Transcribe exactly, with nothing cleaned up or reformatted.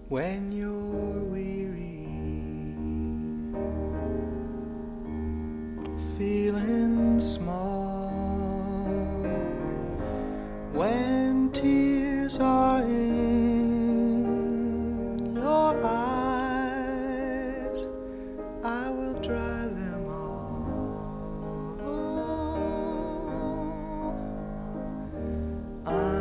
when you're weary, feeling small, when tears are in